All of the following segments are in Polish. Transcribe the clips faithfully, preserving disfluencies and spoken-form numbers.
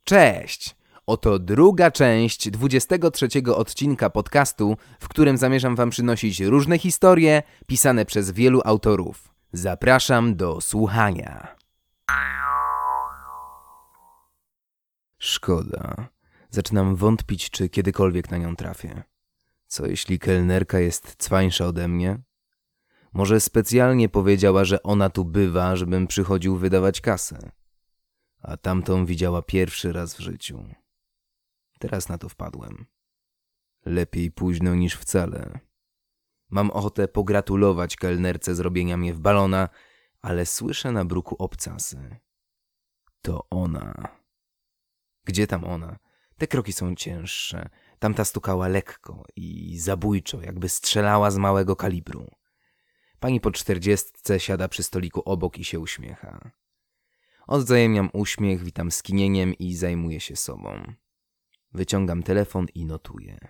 Cześć! Oto druga część dwudziestego trzeciego odcinka podcastu, w którym zamierzam wam przynosić różne historie pisane przez wielu autorów. Zapraszam do słuchania. Szkoda. Zaczynam wątpić, czy kiedykolwiek na nią trafię. Co jeśli kelnerka jest cwańsza ode mnie? Może specjalnie powiedziała, że ona tu bywa, żebym przychodził wydawać kasę. A tamtą widziała pierwszy raz w życiu. Teraz na to wpadłem. Lepiej późno niż wcale. Mam ochotę pogratulować kelnerce zrobienia mnie w balona, ale słyszę na bruku obcasy. To ona. Gdzie tam ona? Te kroki są cięższe. Tamta stukała lekko i zabójczo, jakby strzelała z małego kalibru. Pani po czterdziestce siada przy stoliku obok i się uśmiecha. Odwzajemniam uśmiech, witam skinieniem i zajmuję się sobą. Wyciągam telefon i notuję.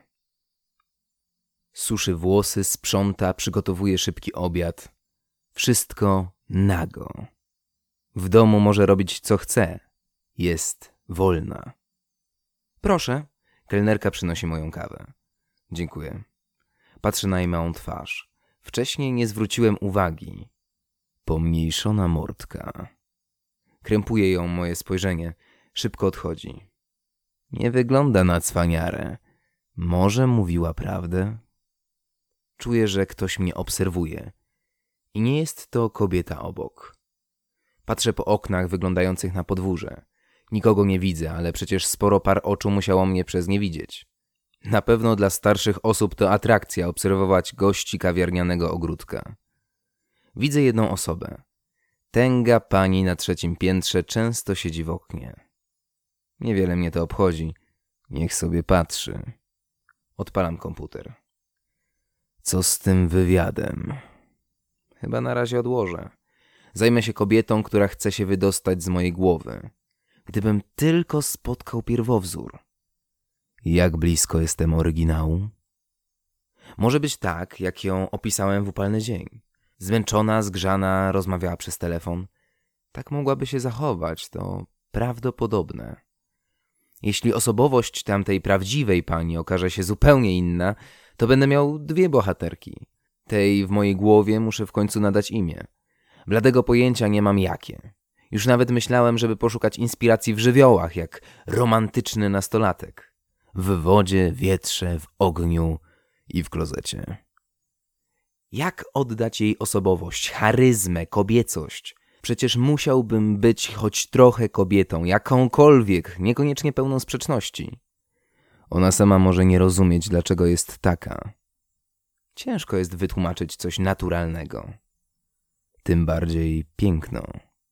Suszy włosy, sprząta, przygotowuje szybki obiad. Wszystko nago. W domu może robić co chce. Jest wolna. Proszę. Kelnerka przynosi moją kawę. Dziękuję. Patrzę na jej małą twarz. Wcześniej nie zwróciłem uwagi. Pomniejszona mordka. Krępuje ją moje spojrzenie. Szybko odchodzi. Nie wygląda na cwaniarę. Może mówiła prawdę? Czuję, że ktoś mnie obserwuje. I nie jest to kobieta obok. Patrzę po oknach wyglądających na podwórze. Nikogo nie widzę, ale przecież sporo par oczu musiało mnie przez nie widzieć. Na pewno dla starszych osób to atrakcja obserwować gości kawiarnianego ogródka. Widzę jedną osobę. Tęga pani na trzecim piętrze często siedzi w oknie. Niewiele mnie to obchodzi. Niech sobie patrzy. Odpalam komputer. Co z tym wywiadem? Chyba na razie odłożę. Zajmę się kobietą, która chce się wydostać z mojej głowy. Gdybym tylko spotkał pierwowzór. Jak blisko jestem oryginału? Może być tak, jak ją opisałem w upalny dzień. Zmęczona, zgrzana, rozmawiała przez telefon. Tak mogłaby się zachować, to prawdopodobne. Jeśli osobowość tamtej prawdziwej pani okaże się zupełnie inna, to będę miał dwie bohaterki. Tej w mojej głowie muszę w końcu nadać imię. Bladego pojęcia nie mam jakie. Już nawet myślałem, żeby poszukać inspiracji w żywiołach, jak romantyczny nastolatek. W wodzie, wietrze, w ogniu i w klozecie. Jak oddać jej osobowość, charyzmę, kobiecość? Przecież musiałbym być choć trochę kobietą, jakąkolwiek, niekoniecznie pełną sprzeczności. Ona sama może nie rozumieć, dlaczego jest taka. Ciężko jest wytłumaczyć coś naturalnego. Tym bardziej piękno.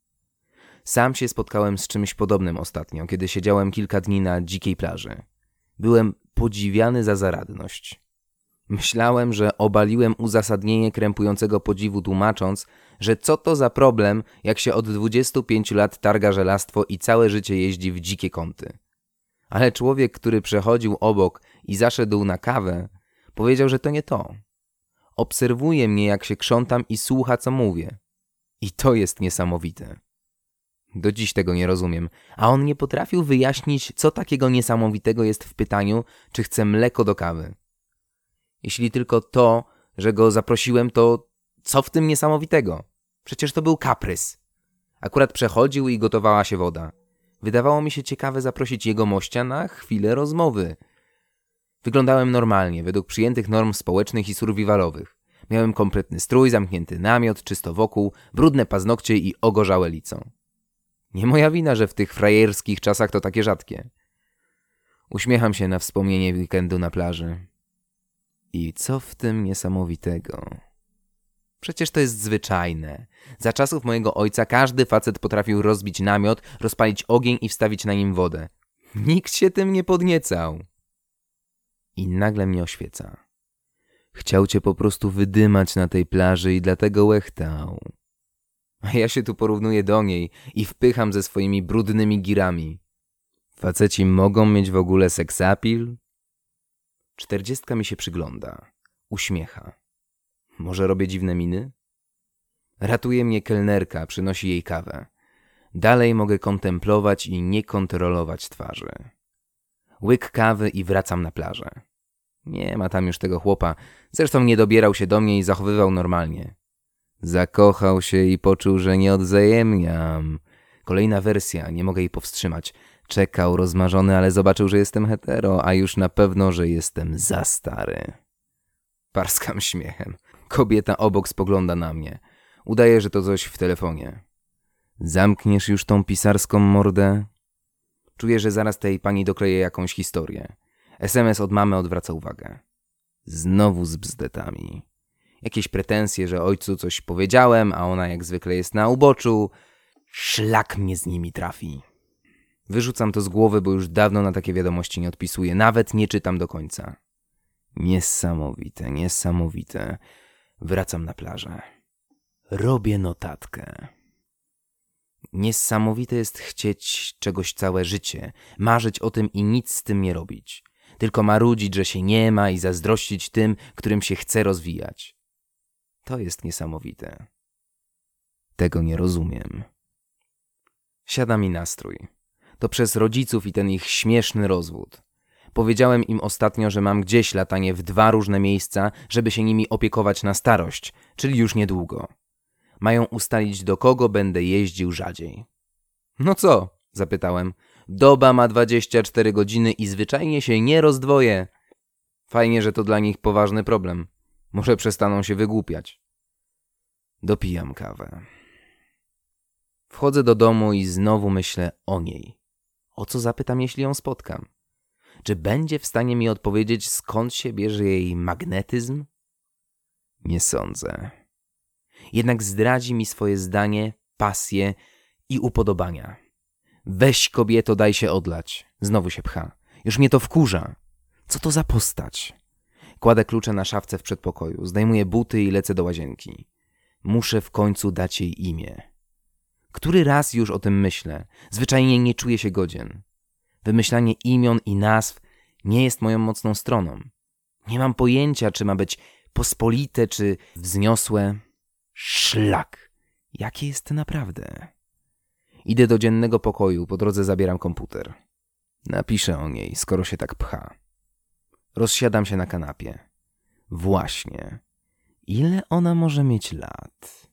Sam się spotkałem z czymś podobnym ostatnio, kiedy siedziałem kilka dni na dzikiej plaży. Byłem podziwiany za zaradność. Myślałem, że obaliłem uzasadnienie krępującego podziwu, tłumacząc, że co to za problem, jak się od dwudziestu pięciu lat targa żelastwo i całe życie jeździ w dzikie kąty. Ale człowiek, który przechodził obok i zaszedł na kawę, powiedział, że to nie to. Obserwuje mnie, jak się krzątam i słucha, co mówię. I to jest niesamowite. Do dziś tego nie rozumiem, a on nie potrafił wyjaśnić, co takiego niesamowitego jest w pytaniu, czy chcę mleko do kawy. Jeśli tylko to, że go zaprosiłem, to co w tym niesamowitego? Przecież to był kaprys. Akurat przechodził i gotowała się woda. Wydawało mi się ciekawe zaprosić jego mościa na chwilę rozmowy. Wyglądałem normalnie, według przyjętych norm społecznych i survivalowych. Miałem kompletny strój, zamknięty namiot, czysto wokół, brudne paznokcie i ogorzałe lico. Nie moja wina, że w tych frajerskich czasach to takie rzadkie. Uśmiecham się na wspomnienie weekendu na plaży. I co w tym niesamowitego? Przecież to jest zwyczajne. Za czasów mojego ojca każdy facet potrafił rozbić namiot, rozpalić ogień i wstawić na nim wodę. Nikt się tym nie podniecał. I nagle mnie oświeca. Chciał cię po prostu wydymać na tej plaży i dlatego łechtał. A ja się tu porównuję do niej i wpycham ze swoimi brudnymi girami. Faceci mogą mieć w ogóle seksapil? Czterdziestka mi się przygląda. Uśmiecha. Może robię dziwne miny? Ratuje mnie kelnerka, przynosi jej kawę. Dalej mogę kontemplować i nie kontrolować twarzy. Łyk kawy i wracam na plażę. Nie ma tam już tego chłopa. Zresztą nie dobierał się do mnie i zachowywał normalnie. Zakochał się i poczuł, że nie odwzajemniam. Kolejna wersja, nie mogę jej powstrzymać. Czekał rozmarzony, ale zobaczył, że jestem hetero, a już na pewno, że jestem za stary. Parskam śmiechem. Kobieta obok spogląda na mnie. Udaje, że to coś w telefonie. Zamkniesz już tą pisarską mordę? Czuję, że zaraz tej pani dokleję jakąś historię. es em es od mamy odwraca uwagę. Znowu z bzdetami. Jakieś pretensje, że ojcu coś powiedziałem, a ona jak zwykle jest na uboczu. Szlak mnie z nimi trafi. Wyrzucam to z głowy, bo już dawno na takie wiadomości nie odpisuję. Nawet nie czytam do końca. Niesamowite, niesamowite. Wracam na plażę. Robię notatkę. Niesamowite jest chcieć czegoś całe życie, marzyć o tym i nic z tym nie robić. Tylko marudzić, że się nie ma i zazdrościć tym, którym się chce rozwijać. To jest niesamowite. Tego nie rozumiem. Siada mi nastrój. To przez rodziców i ten ich śmieszny rozwód. Powiedziałem im ostatnio, że mam gdzieś latanie w dwa różne miejsca, żeby się nimi opiekować na starość, czyli już niedługo. Mają ustalić, do kogo będę jeździł rzadziej. No co? Zapytałem. Doba ma dwadzieścia cztery godziny i zwyczajnie się nie rozdwoję. Fajnie, że to dla nich poważny problem. Może przestaną się wygłupiać. Dopijam kawę. Wchodzę do domu i znowu myślę o niej. O co zapytam, jeśli ją spotkam? Czy będzie w stanie mi odpowiedzieć, skąd się bierze jej magnetyzm? Nie sądzę. Jednak zdradzi mi swoje zdanie, pasje i upodobania. Weź, kobieto, daj się odlać. Znowu się pcha. Już mnie to wkurza. Co to za postać? Kładę klucze na szafce w przedpokoju, zdejmuję buty i lecę do łazienki. Muszę w końcu dać jej imię. Który raz już o tym myślę? Zwyczajnie nie czuję się godzien. Wymyślanie imion i nazw nie jest moją mocną stroną. Nie mam pojęcia, czy ma być pospolite, czy wzniosłe. Szlak! Jakie jest naprawdę? Idę do dziennego pokoju, po drodze zabieram komputer. Napiszę o niej, skoro się tak pcha. Rozsiadam się na kanapie. Właśnie. Ile ona może mieć lat?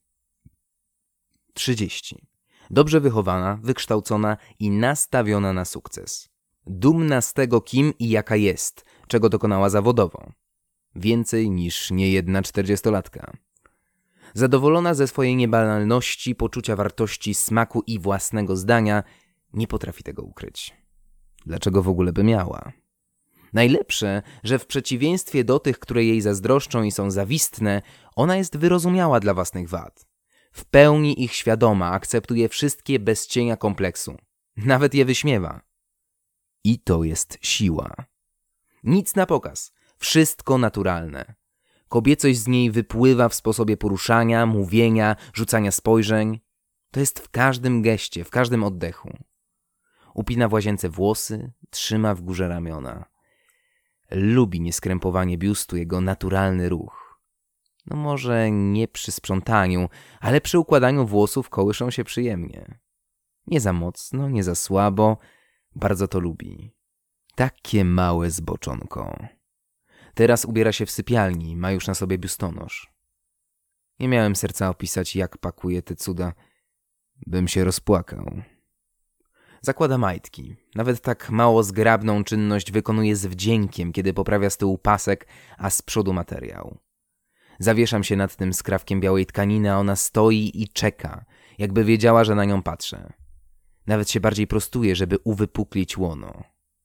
Trzydzieści. Dobrze wychowana, wykształcona i nastawiona na sukces. Dumna z tego, kim i jaka jest, czego dokonała zawodowo. Więcej niż niejedna czterdziestolatka. Zadowolona ze swojej niebanalności, poczucia wartości, smaku i własnego zdania, nie potrafi tego ukryć. Dlaczego w ogóle by miała? Najlepsze, że w przeciwieństwie do tych, które jej zazdroszczą i są zawistne, ona jest wyrozumiała dla własnych wad. W pełni ich świadoma, akceptuje wszystkie bez cienia kompleksu. Nawet je wyśmiewa. I to jest siła. Nic na pokaz. Wszystko naturalne. Kobiecość z niej wypływa w sposobie poruszania, mówienia, rzucania spojrzeń. To jest w każdym geście, w każdym oddechu. Upina w łazience włosy, trzyma w górze ramiona. Lubi nieskrępowanie biustu, jego naturalny ruch. No może nie przy sprzątaniu, ale przy układaniu włosów kołyszą się przyjemnie. Nie za mocno, nie za słabo, bardzo to lubi. Takie małe zboczonko. Teraz ubiera się w sypialni, ma już na sobie biustonosz. Nie miałem serca opisać, jak pakuje te cuda. Bym się rozpłakał. Zakłada majtki. Nawet tak mało zgrabną czynność wykonuje z wdziękiem, kiedy poprawia z tyłu pasek, a z przodu materiał. Zawieszam się nad tym skrawkiem białej tkaniny, a ona stoi i czeka, jakby wiedziała, że na nią patrzę. Nawet się bardziej prostuje, żeby uwypuklić łono.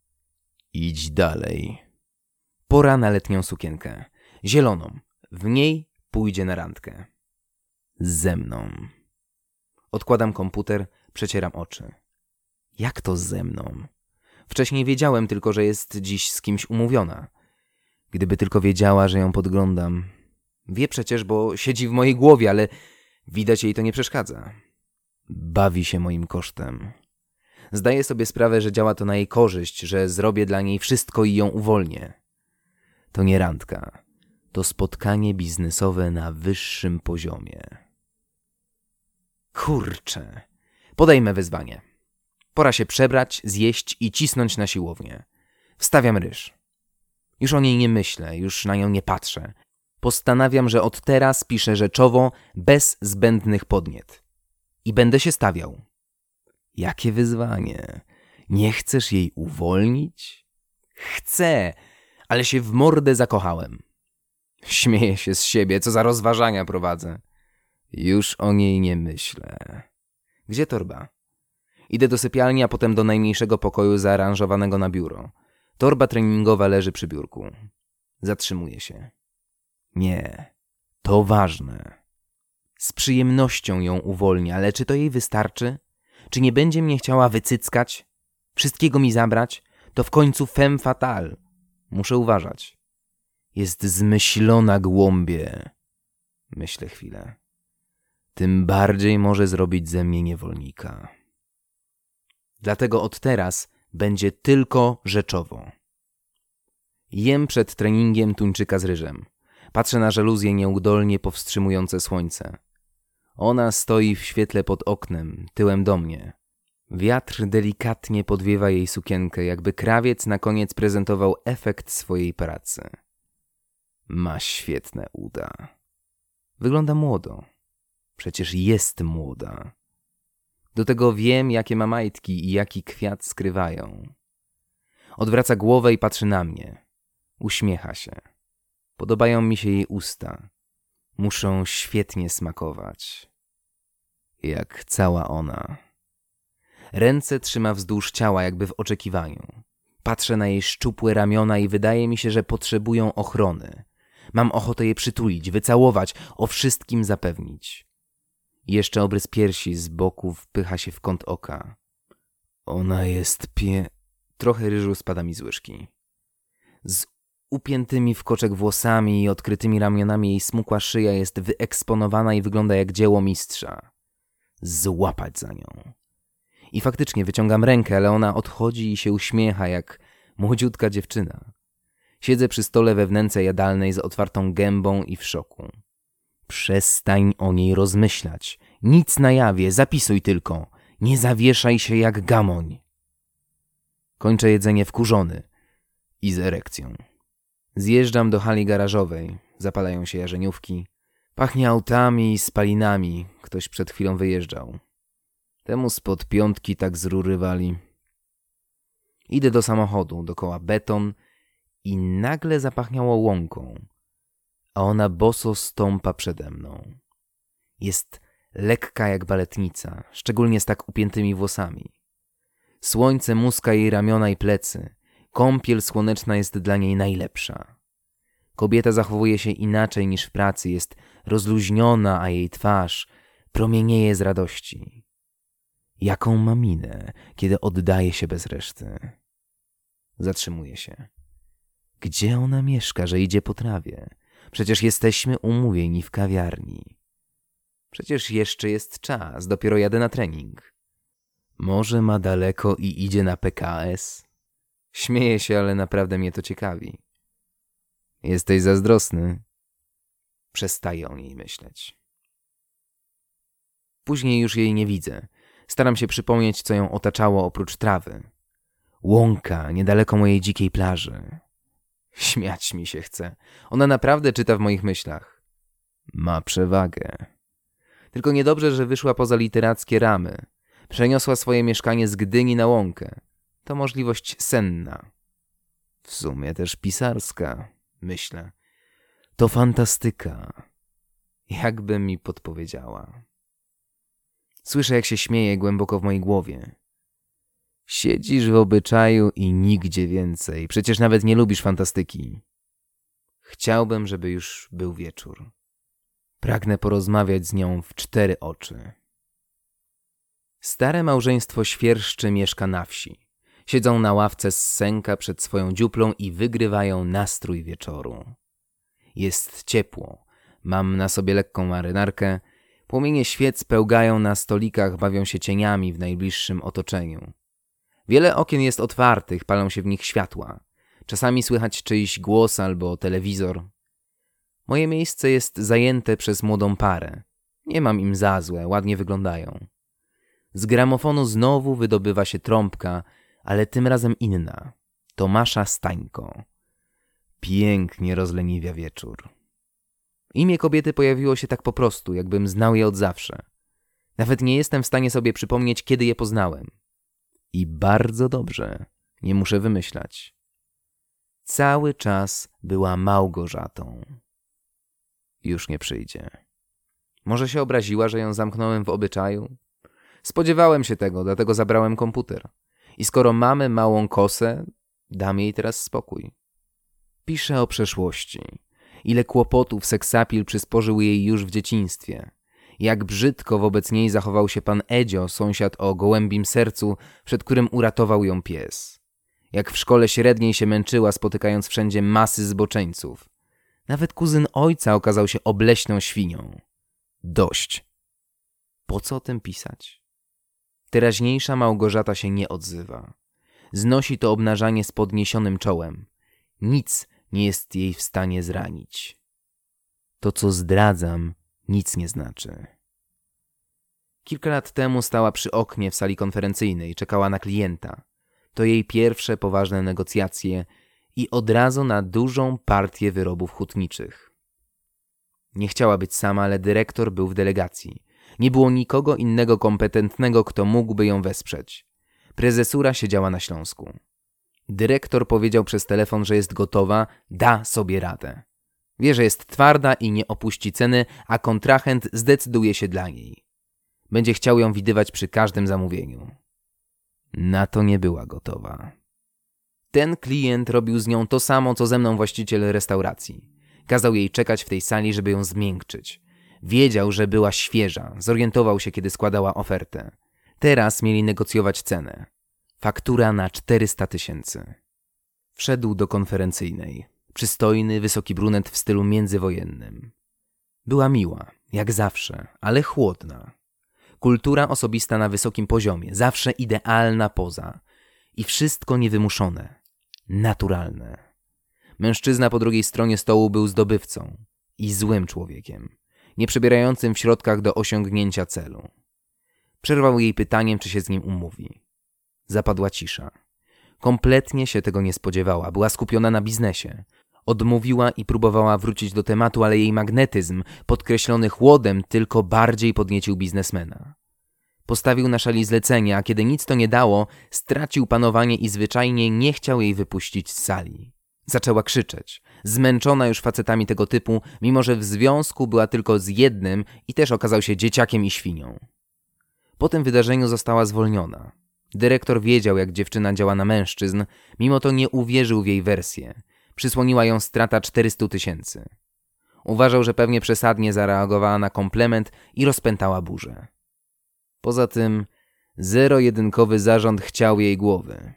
Idź dalej. Pora na letnią sukienkę. Zieloną. W niej pójdzie na randkę. Ze mną. Odkładam komputer, przecieram oczy. Jak to ze mną? Wcześniej wiedziałem tylko, że jest dziś z kimś umówiona. Gdyby tylko wiedziała, że ją podglądam. Wie przecież, bo siedzi w mojej głowie, ale widać jej to nie przeszkadza. Bawi się moim kosztem. Zdaję sobie sprawę, że działa to na jej korzyść, że zrobię dla niej wszystko i ją uwolnię. To nie randka. To spotkanie biznesowe na wyższym poziomie. Kurczę. Podejmę wyzwanie. Pora się przebrać, zjeść i cisnąć na siłownię. Wstawiam ryż. Już o niej nie myślę, już na nią nie patrzę. Postanawiam, że od teraz piszę rzeczowo, bez zbędnych podniet. I będę się stawiał. Jakie wyzwanie? Nie chcesz jej uwolnić? Chcę, ale się w mordę zakochałem. Śmieję się z siebie, co za rozważania prowadzę. Już o niej nie myślę. Gdzie torba? Idę do sypialni, a potem do najmniejszego pokoju zaaranżowanego na biuro. Torba treningowa leży przy biurku. Zatrzymuję się. Nie, to ważne. Z przyjemnością ją uwolnię, ale czy to jej wystarczy? Czy nie będzie mnie chciała wycyckać? Wszystkiego mi zabrać? To w końcu femme fatale. Muszę uważać. Jest zmyślona, głąbie. Myślę chwilę. Tym bardziej może zrobić ze mnie niewolnika. Dlatego od teraz będzie tylko rzeczowo. Jem przed treningiem tuńczyka z ryżem. Patrzę na żaluzje nieudolnie powstrzymujące słońce. Ona stoi w świetle pod oknem, tyłem do mnie. Wiatr delikatnie podwiewa jej sukienkę, jakby krawiec na koniec prezentował efekt swojej pracy. Ma świetne uda. Wygląda młodo. Przecież jest młoda. Do tego wiem, jakie ma majtki i jaki kwiat skrywają. Odwraca głowę i patrzy na mnie. Uśmiecha się. Podobają mi się jej usta. Muszą świetnie smakować. Jak cała ona. Ręce trzyma wzdłuż ciała, jakby w oczekiwaniu. Patrzę na jej szczupłe ramiona i wydaje mi się, że potrzebują ochrony. Mam ochotę je przytulić, wycałować, o wszystkim zapewnić. Jeszcze obrys piersi z boku wpycha się w kąt oka. Ona jest pie... Trochę ryżu spada mi z łyżki. Z upiętymi w koczek włosami i odkrytymi ramionami jej smukła szyja jest wyeksponowana i wygląda jak dzieło mistrza. Złapać za nią. I faktycznie wyciągam rękę, ale ona odchodzi i się uśmiecha jak młodziutka dziewczyna. Siedzę przy stole we wnęce jadalnej z otwartą gębą i w szoku. Przestań o niej rozmyślać. Nic na jawie, zapisuj tylko. Nie zawieszaj się jak gamoń. Kończę jedzenie wkurzony i z erekcją. Zjeżdżam do hali garażowej. Zapalają się jarzeniówki. Pachnie autami i spalinami. Ktoś przed chwilą wyjeżdżał. Temu spod piątki tak z rury wali. Idę do samochodu, dokoła beton i nagle zapachniało łąką, a ona boso stąpa przede mną. Jest lekka jak baletnica, szczególnie z tak upiętymi włosami. Słońce muska jej ramiona i plecy. Kąpiel słoneczna jest dla niej najlepsza. Kobieta zachowuje się inaczej niż w pracy, jest rozluźniona, a jej twarz promienieje z radości. Jaką ma minę, kiedy oddaje się bez reszty. Zatrzymuje się. Gdzie ona mieszka, że idzie po trawie? Przecież jesteśmy umówieni w kawiarni. Przecież jeszcze jest czas, dopiero jadę na trening. Może ma daleko i idzie na P K S? Śmieję się, ale naprawdę mnie to ciekawi. Jesteś zazdrosny? Przestaję o niej myśleć. Później już jej nie widzę. Staram się przypomnieć, co ją otaczało oprócz trawy. Łąka, niedaleko mojej dzikiej plaży. Śmiać mi się chce. Ona naprawdę czyta w moich myślach. Ma przewagę. Tylko niedobrze, że wyszła poza literackie ramy. Przeniosła swoje mieszkanie z Gdyni na Łąkę. To możliwość senna. W sumie też pisarska, myślę. To fantastyka. Jakby mi podpowiedziała. Słyszę, jak się śmieje głęboko w mojej głowie. Siedzisz w obyczaju i nigdzie więcej. Przecież nawet nie lubisz fantastyki. Chciałbym, żeby już był wieczór. Pragnę porozmawiać z nią w cztery oczy. Stare małżeństwo świerszczy mieszka na wsi. Siedzą na ławce z sęka przed swoją dziuplą i wygrywają nastrój wieczoru. Jest ciepło. Mam na sobie lekką marynarkę. Płomienie świec pełgają na stolikach, bawią się cieniami w najbliższym otoczeniu. Wiele okien jest otwartych, palą się w nich światła. Czasami słychać czyjś głos albo telewizor. Moje miejsce jest zajęte przez młodą parę. Nie mam im za złe, ładnie wyglądają. Z gramofonu znowu wydobywa się trąbka, ale tym razem inna. Tomasza Stańko. Pięknie rozleniwia wieczór. Imię kobiety pojawiło się tak po prostu, jakbym znał je od zawsze. Nawet nie jestem w stanie sobie przypomnieć, kiedy je poznałem. I bardzo dobrze, nie muszę wymyślać. Cały czas była Małgorzatą. Już nie przyjdzie. Może się obraziła, że ją zamknąłem w obyczaju? Spodziewałem się tego, dlatego zabrałem komputer. I skoro mamy małą kosę, dam jej teraz spokój. Piszę o przeszłości. Ile kłopotów seksapil przysporzył jej już w dzieciństwie. Jak brzydko wobec niej zachował się pan Edzio, sąsiad o gołębim sercu, przed którym uratował ją pies. Jak w szkole średniej się męczyła, spotykając wszędzie masy zboczeńców. Nawet kuzyn ojca okazał się obleśną świnią. Dość. Po co o tym pisać? Teraźniejsza Małgorzata się nie odzywa. Znosi to obnażanie z podniesionym czołem. Nic nie jest jej w stanie zranić. To, co zdradzam, nic nie znaczy. Kilka lat temu stała przy oknie w sali konferencyjnej, czekała na klienta. To jej pierwsze poważne negocjacje i od razu na dużą partię wyrobów hutniczych. Nie chciała być sama, ale dyrektor był w delegacji. Nie było nikogo innego kompetentnego, kto mógłby ją wesprzeć. Prezesura siedziała na Śląsku. Dyrektor powiedział przez telefon, że jest gotowa, da sobie radę. Wie, że jest twarda i nie opuści ceny, a kontrahent zdecyduje się dla niej. Będzie chciał ją widywać przy każdym zamówieniu. Na to nie była gotowa. Ten klient robił z nią to samo, co ze mną właściciel restauracji. Kazał jej czekać w tej sali, żeby ją zmiękczyć. Wiedział, że była świeża, zorientował się, kiedy składała ofertę. Teraz mieli negocjować cenę. Faktura na czterysta tysięcy. Wszedł do konferencyjnej. Przystojny, wysoki brunet w stylu międzywojennym. Była miła, jak zawsze, ale chłodna. Kultura osobista na wysokim poziomie, zawsze idealna poza. I wszystko niewymuszone, naturalne. Mężczyzna po drugiej stronie stołu był zdobywcą i złym człowiekiem, nie przebierającym w środkach do osiągnięcia celu. Przerwał jej pytaniem, czy się z nim umówi. Zapadła cisza. Kompletnie się tego nie spodziewała, była skupiona na biznesie. Odmówiła i próbowała wrócić do tematu, ale jej magnetyzm, podkreślony chłodem, tylko bardziej podniecił biznesmena. Postawił na szali zlecenie, a kiedy nic to nie dało, stracił panowanie i zwyczajnie nie chciał jej wypuścić z sali. Zaczęła krzyczeć, zmęczona już facetami tego typu, mimo że w związku była tylko z jednym i też okazał się dzieciakiem i świnią. Po tym wydarzeniu została zwolniona. Dyrektor wiedział, jak dziewczyna działa na mężczyzn, mimo to nie uwierzył w jej wersję. Przysłoniła ją strata czterysta tysięcy. Uważał, że pewnie przesadnie zareagowała na komplement i rozpętała burzę. Poza tym zero-jedynkowy zarząd chciał jej głowy.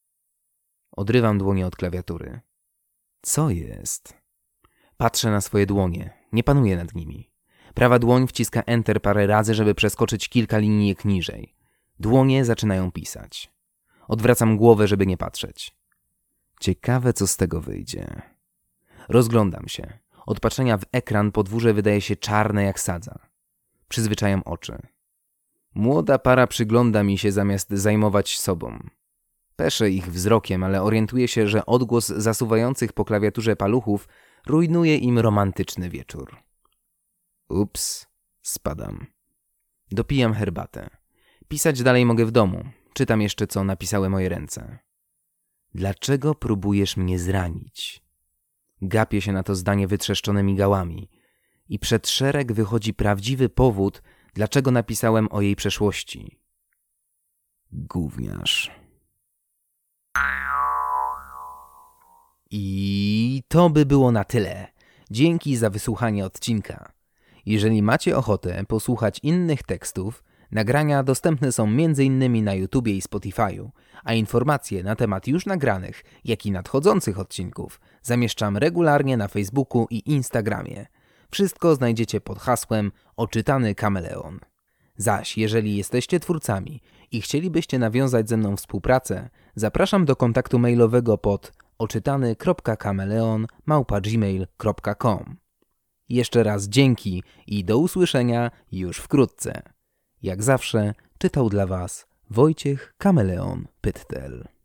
Odrywam dłonie od klawiatury. Co jest? Patrzę na swoje dłonie. Nie panuję nad nimi. Prawa dłoń wciska Enter parę razy, żeby przeskoczyć kilka linijek niżej. Dłonie zaczynają pisać. Odwracam głowę, żeby nie patrzeć. Ciekawe, co z tego wyjdzie. Rozglądam się. Od patrzenia w ekran podwórze wydaje się czarne jak sadza. Przyzwyczajam oczy. Młoda para przygląda mi się zamiast zajmować sobą. Peszę ich wzrokiem, ale orientuję się, że odgłos zasuwających po klawiaturze paluchów rujnuje im romantyczny wieczór. Ups, spadam. Dopijam herbatę. Pisać dalej mogę w domu. Czytam jeszcze, co napisały moje ręce. Dlaczego próbujesz mnie zranić? Gapię się na to zdanie wytrzeszczonymi gałami. I przed szereg wychodzi prawdziwy powód, dlaczego napisałem o jej przeszłości. Gówniarz. I to by było na tyle. Dzięki za wysłuchanie odcinka. Jeżeli macie ochotę posłuchać innych tekstów, nagrania dostępne są między innymi na YouTubie i Spotify'u, a informacje na temat już nagranych, jak i nadchodzących odcinków zamieszczam regularnie na Facebooku i Instagramie. Wszystko znajdziecie pod hasłem Oczytany Kameleon. Zaś jeżeli jesteście twórcami i chcielibyście nawiązać ze mną współpracę, zapraszam do kontaktu mailowego pod oczytany kropka kameleon małpa gmail kropka com. Jeszcze raz dzięki i do usłyszenia już wkrótce. Jak zawsze Czytał dla Was Wojciech Kameleon Pyttel.